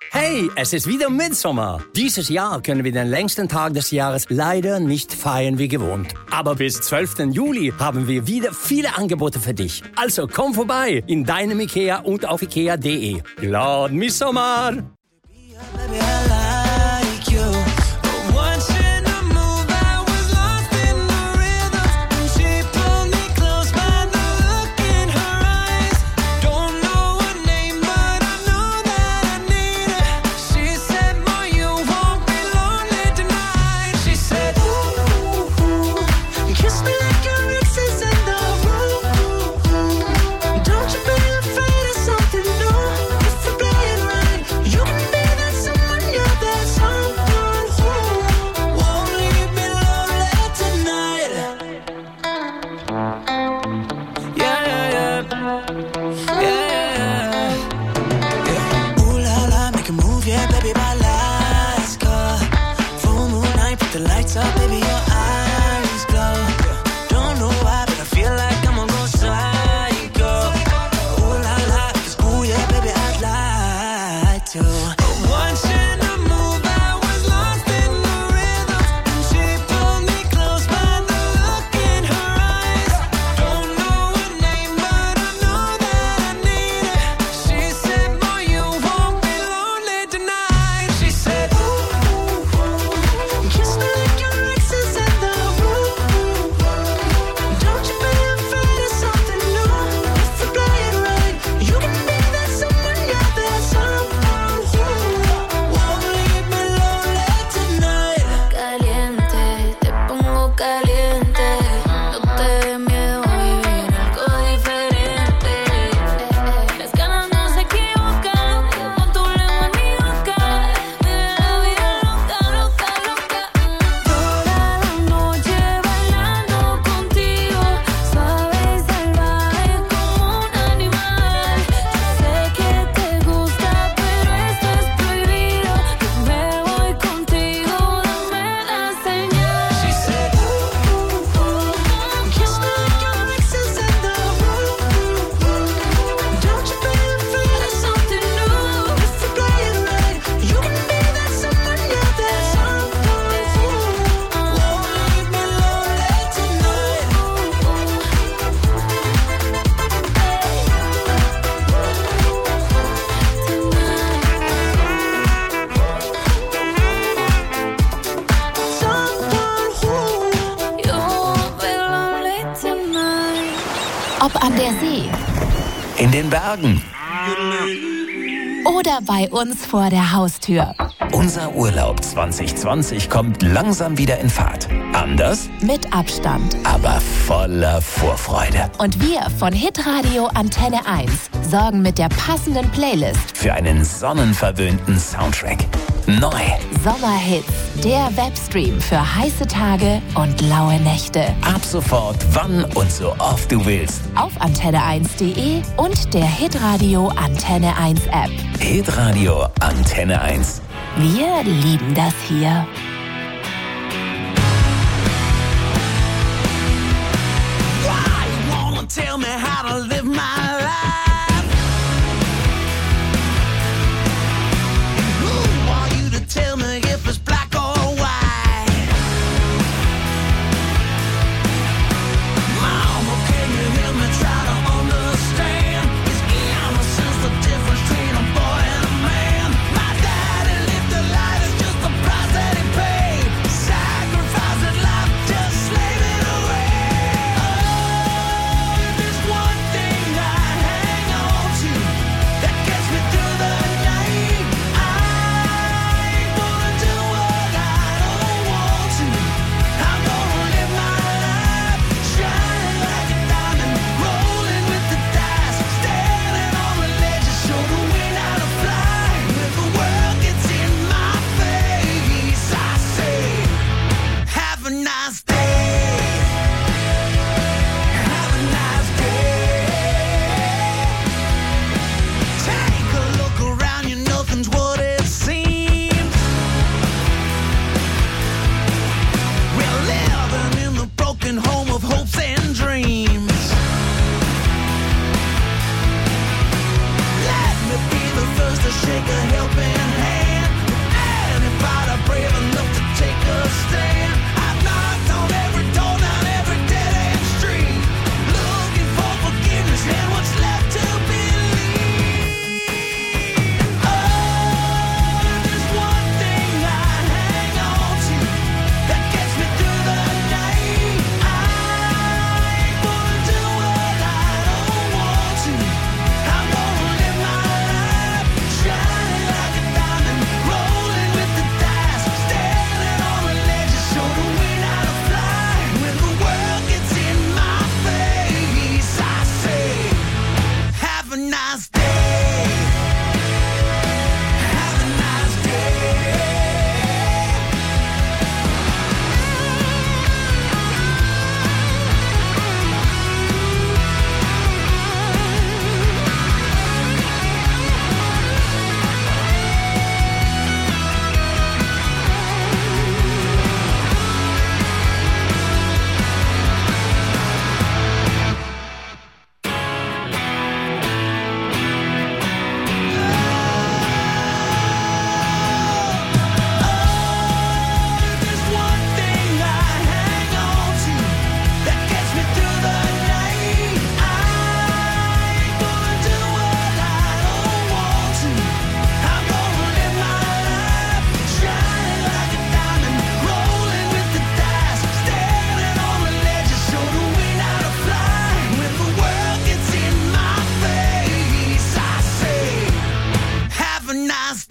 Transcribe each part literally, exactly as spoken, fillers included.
Hey, es ist wieder Midsommar. Dieses Jahr können wir den längsten Tag des Jahres leider nicht feiern wie gewohnt. Aber bis zwölften Juli haben wir wieder viele Angebote für dich. Also komm vorbei in deinem Ikea und auf ikea punkt de. Glad Midsommar! Ob an der See, in den Bergen oder bei uns vor der Haustür. Unser Urlaub zwanzig zwanzig kommt langsam wieder in Fahrt. Anders, mit Abstand, aber voller Vorfreude. Und wir von Hitradio Antenne eins sorgen mit der passenden Playlist für einen sonnenverwöhnten Soundtrack. Neu. Sommerhits, der Webstream für heiße Tage und laue Nächte. Ab sofort, wann und so oft du willst. Auf antenne eins punkt de und der Hitradio Antenne eins App. Hitradio Antenne eins. Wir lieben das hier. Tell me how to live my life. Who are you to tell me if it's black or white? Mama, can you hear me try to understand? Is innocence the difference between a boy and a man? My daddy lived the life, it's just the price that he paid. Sacrificing life, just slave it away. Oh, one thing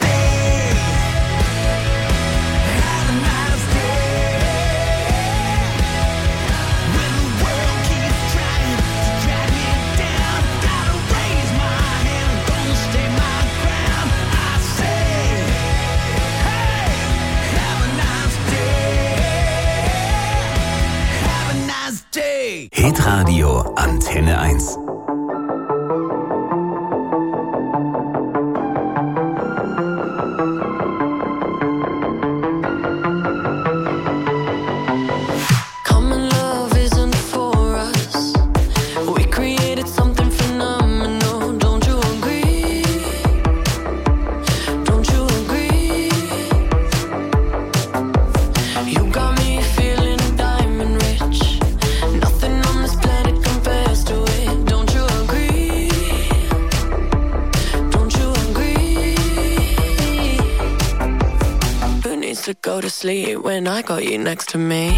Hitradio Antenne eins. Go to sleep when I got you next to me.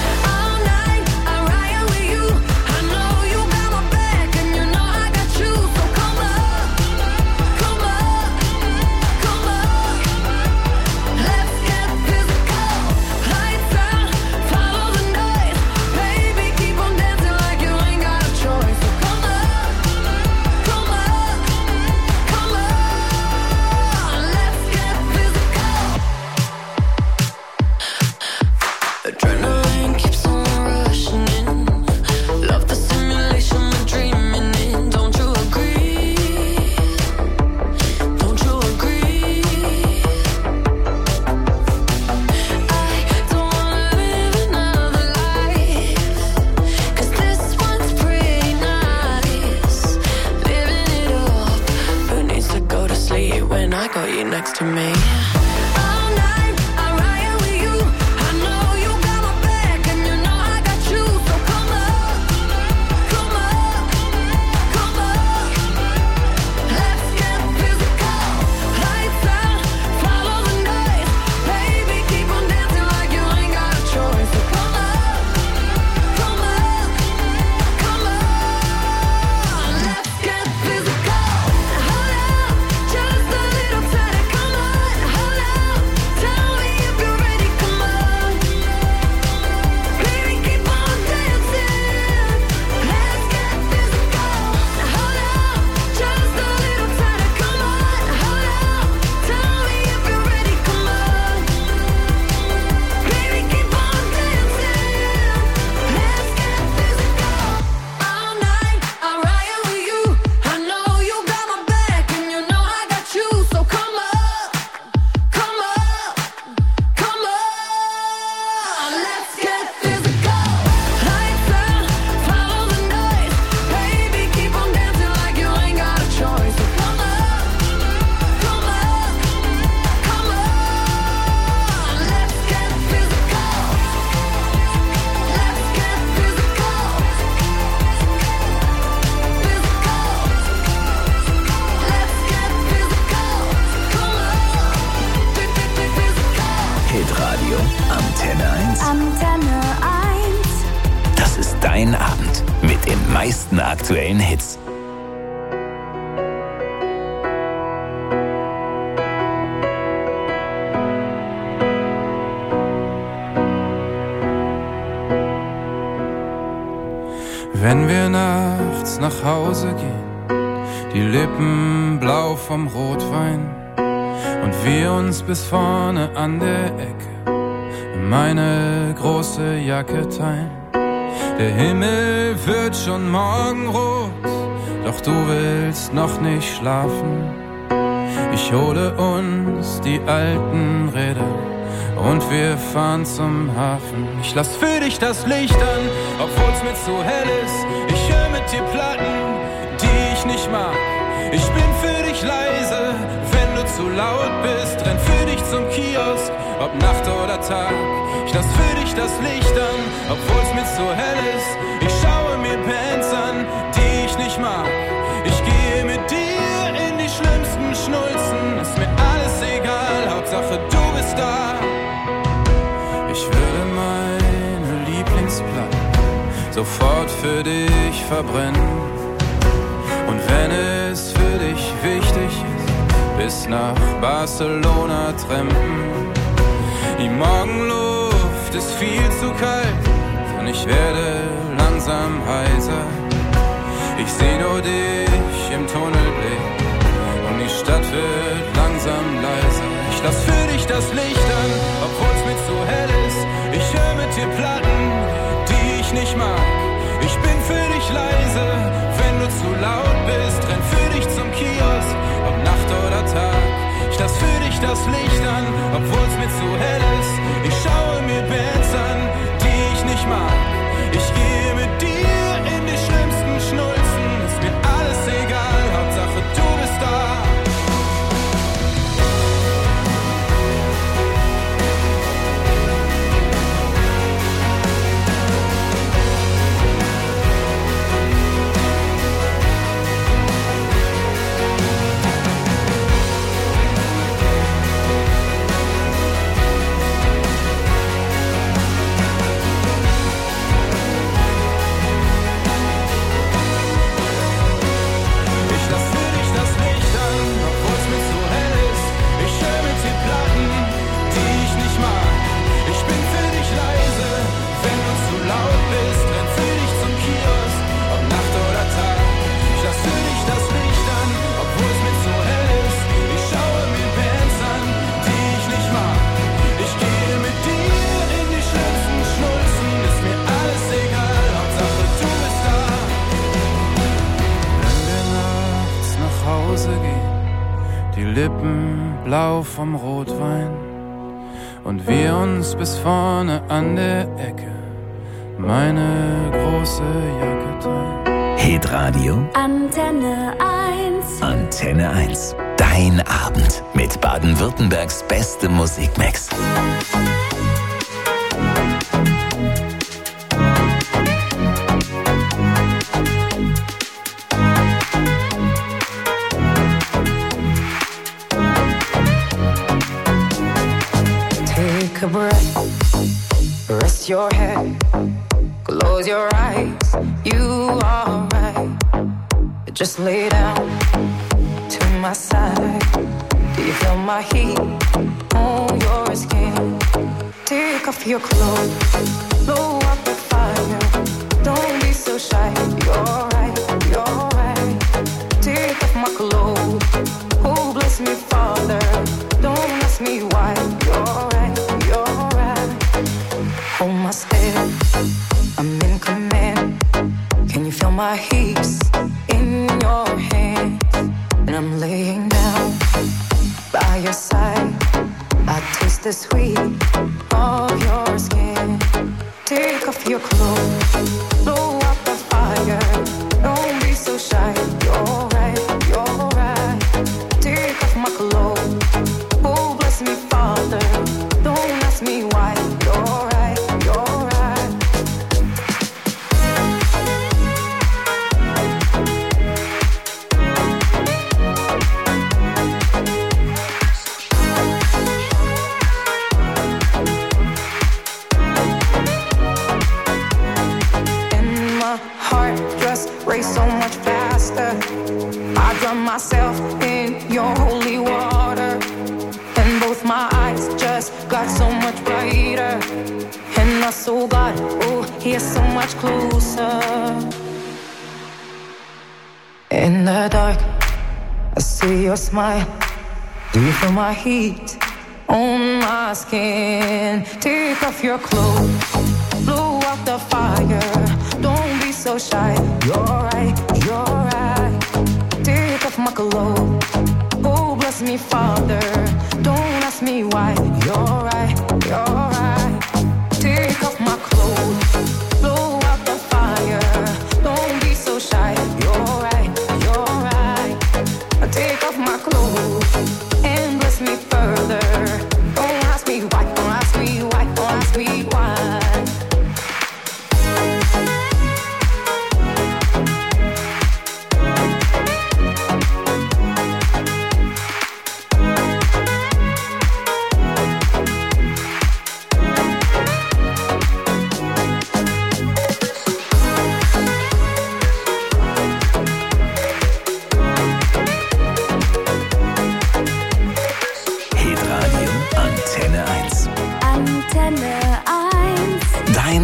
Antenne eins. Antenne eins. Das ist dein Abend mit den meisten aktuellen Hits. Wenn wir nachts nach Hause gehen, die Lippen blau vom Rotwein und wir uns bis vorne an der Ecke meine große Jacke teilen. Der Himmel wird schon morgenrot, doch du willst noch nicht schlafen. Ich hole uns die alten Räder und wir fahren zum Hafen. Ich lass für dich das Licht an, obwohl's mir zu hell ist. Ich höre mit dir Platten, die ich nicht mag. Ich bin für dich leise, wenn du zu laut bist. Renn für dich zum Kiosk, ob Nacht oder Tag. Ich lass für dich das Licht an, obwohl's mir zu hell ist. Ich schaue mir Bands an, die ich nicht mag. Ich gehe mit dir in die schlimmsten Schnulzen. Ist mir alles egal, Hauptsache du bist da. Ich würde meine Lieblingsplatte sofort für dich verbrennen. Und wenn es für dich wichtig ist, bis nach Barcelona trampen. Die Morgenluft ist viel zu kalt und ich werde langsam heiser. Ich seh nur dich im Tunnelblick und die Stadt wird langsam leiser. Ich lass für dich das Licht an, obwohl's mir zu hell ist. Ich hör mit dir Platten, die ich nicht mag. Ich bin für dich leise, wenn du zu laut bist. Renn für dich zum Kiosk, ob Nacht oder Tag. Ich lass für dich das Licht an, obwohl's mir zu hell ist. Ich schaue mir Bands an, die ich nicht mag. Ich gehe mit dir in die schlimmsten Schnulzen. Ist mir alles egal, Hauptsache du bist da. Lippen blau vom Rotwein und wir uns bis vorne an der Ecke meine große Jacke teilen. Hitradio Antenne eins. Antenne eins. Dein Abend mit Baden-Württembergs bestem Musikmix. Take a breath, rest your head, close your eyes, you are right. Just lay down to my side. Do you feel my heat on your skin? Take off your clothes, blow up the fire. Don't be so shy, you're right, you're right. Take off my clothes, oh bless me Father. Don't ask me why, you're right, you're right. Hold my step, I'm in command. Can you feel my hips in your hands? And I'm laying down by your side. I taste the sweet of your skin. Take off your clothes, blow up the fire. Don't be so shy, you're right, you're right. Take off my clothes, oh bless me Father. Don't ask me why, you're right, you're right. And my heart just race so much faster. I drown myself in your holy water. And both my eyes just got so much brighter. And I saw God, oh, He is so much closer. In the dark, I see your smile. Do you feel my heat on my skin? Take off your clothes, blow out the fire. Don't be so shy, you're right, you're right. Take off my clothes, oh bless me Father. Don't ask me why, you're right, you're right. Take off my clothes, blow out the fire. Don't be so shy, you're right, you're right. Take off my clothes and bless me further. Don't ask me why, don't ask me why, don't ask me why.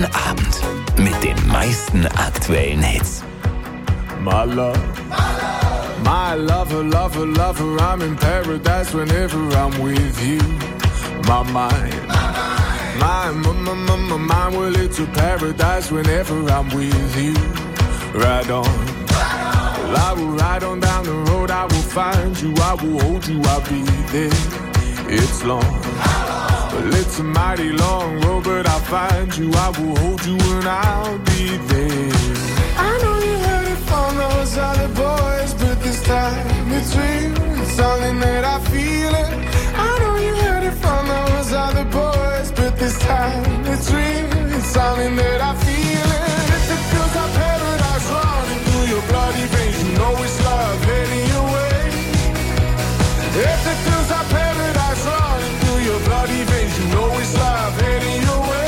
Dein Abend mit den meisten aktuellen Hits. My love, my lover, lover, lover, I'm in paradise whenever I'm with you. My mind, my, my, my, my, my mind, well, it's a paradise whenever I'm with you. Ride on, well, I will ride on down the road, I will find you, I will hold you, I'll be there. It's long, well, it's a mighty long road, but I'll find you, I will hold you, and I'll be there. I know you heard it from those other boys, but this time it's real, it's something that I feel it. I know you heard it from those other boys, but this time it's real, it's something that I feel it. If it feels like paradise running through your bloody veins, you know it's love heading your way. If it feels like paradise running through your bloody veins, you know it's love heading your way.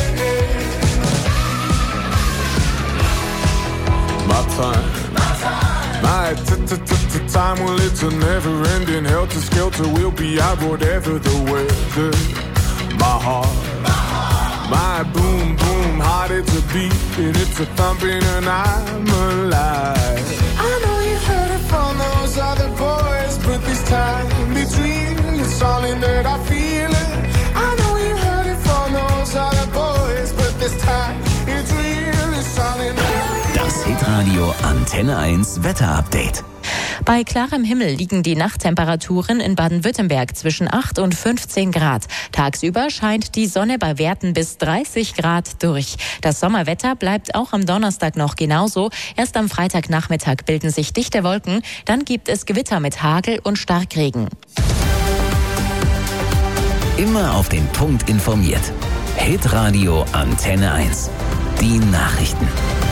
My time, my t-t-t-t-time, well, it's a never-ending helter-skelter. We'll be out whatever the weather. My heart, my boom, boom, heart, it's a beat, and it's a thumping, and I'm alive. I know you heard it from those other boys, but this time it's real, it's something that I feel it. I know you heard it from those other boys, but this time it's real, it's something that I feel. Das Hitradio Antenne eins Wetterupdate. Bei klarem Himmel liegen die Nachttemperaturen in Baden-Württemberg zwischen acht und fünfzehn Grad. Tagsüber scheint die Sonne bei Werten bis dreißig Grad durch. Das Sommerwetter bleibt auch am Donnerstag noch genauso. Erst am Freitagnachmittag bilden sich dichte Wolken. Dann gibt es Gewitter mit Hagel und Starkregen. Immer auf den Punkt informiert. Hitradio Antenne eins. Die Nachrichten.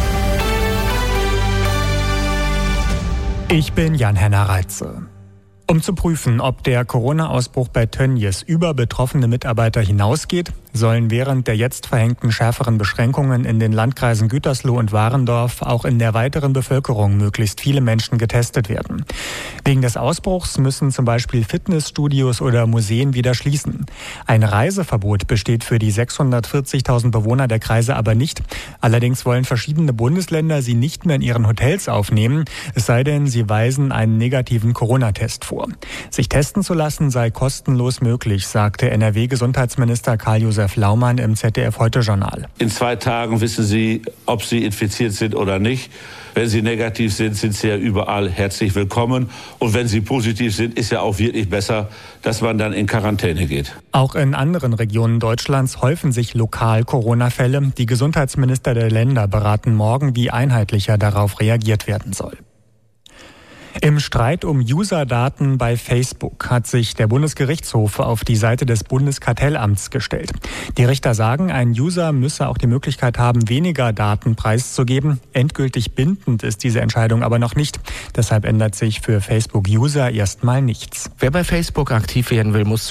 Ich bin Jan-Henner Reitze. Um zu prüfen, ob der Corona-Ausbruch bei Tönnies über betroffene Mitarbeiter hinausgeht, sollen während der jetzt verhängten schärferen Beschränkungen in den Landkreisen Gütersloh und Warendorf auch in der weiteren Bevölkerung möglichst viele Menschen getestet werden. Wegen des Ausbruchs müssen zum Beispiel Fitnessstudios oder Museen wieder schließen. Ein Reiseverbot besteht für die sechshundertvierzigtausend Bewohner der Kreise aber nicht. Allerdings wollen verschiedene Bundesländer sie nicht mehr in ihren Hotels aufnehmen, es sei denn, sie weisen einen negativen Corona-Test vor. Sich testen zu lassen sei kostenlos möglich, sagte N R W-Gesundheitsminister Karl-Josef Laumann im Z D F-Heute-Journal. In zwei Tagen wissen Sie, ob Sie infiziert sind oder nicht. Wenn Sie negativ sind, sind Sie ja überall herzlich willkommen. Und wenn Sie positiv sind, ist ja auch wirklich besser, dass man dann in Quarantäne geht. Auch in anderen Regionen Deutschlands häufen sich lokal Corona-Fälle. Die Gesundheitsminister der Länder beraten morgen, wie einheitlicher darauf reagiert werden soll. Im Streit um User-Daten bei Facebook hat sich der Bundesgerichtshof auf die Seite des Bundeskartellamts gestellt. Die Richter sagen, ein User müsse auch die Möglichkeit haben, weniger Daten preiszugeben. Endgültig bindend ist diese Entscheidung aber noch nicht. Deshalb ändert sich für Facebook-User erstmal nichts. Wer bei Facebook aktiv werden will, muss